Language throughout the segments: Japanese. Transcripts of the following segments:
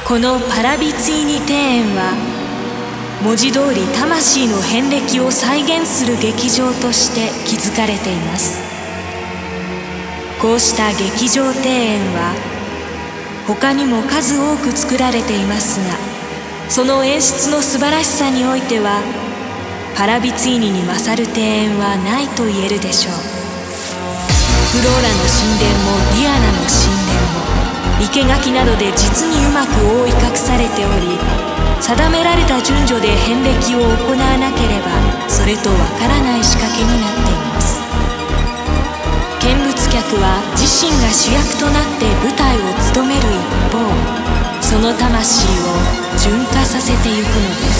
このパラビツィーニ庭園は文字通り魂の遍歴を再現する劇場として築かれています。こうした劇場庭園は他にも数多く作られていますが、その演出の素晴らしさにおいてはパラビツィーニに勝る庭園はないと言えるでしょう。フローラの神殿もディアナの神殿も生垣などで実にうまく覆い隠されており、定められた順序で遍歴を行わなければそれとわからない仕掛けになっています。見物客は自身が主役となって舞台を務める一方、その魂を純化させてゆくのです。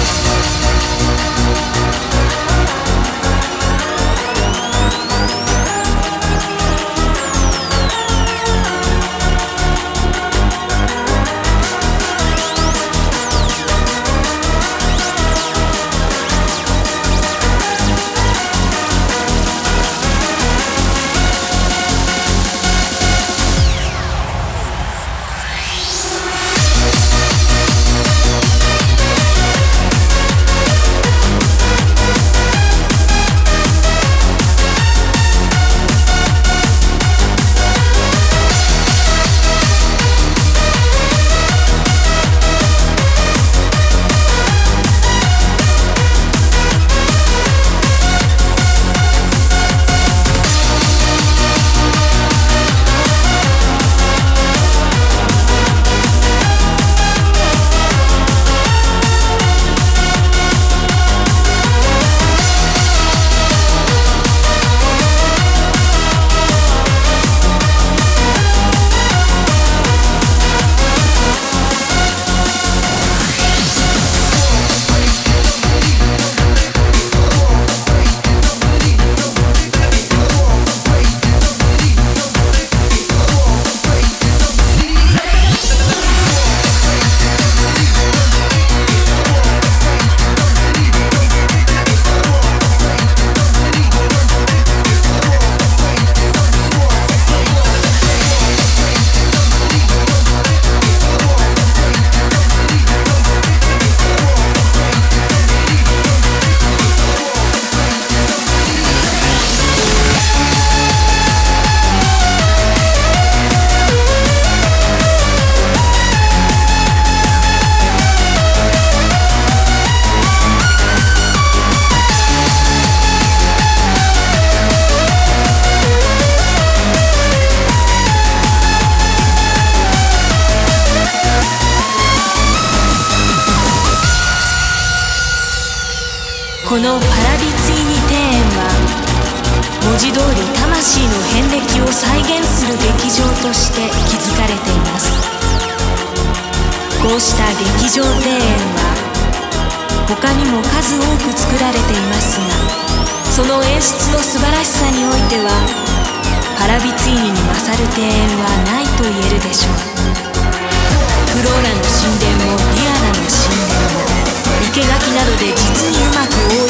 このパラビツィーニ庭園は文字通り魂の遍歴を再現する劇場として築かれています。こうした劇場庭園は他にも数多く作られていますが、その演出の素晴らしさにおいてはパラビツィーニに勝る庭園はないと言えるでしょう。フローラの神殿もディアナの神殿も生垣などで実にうまく覆い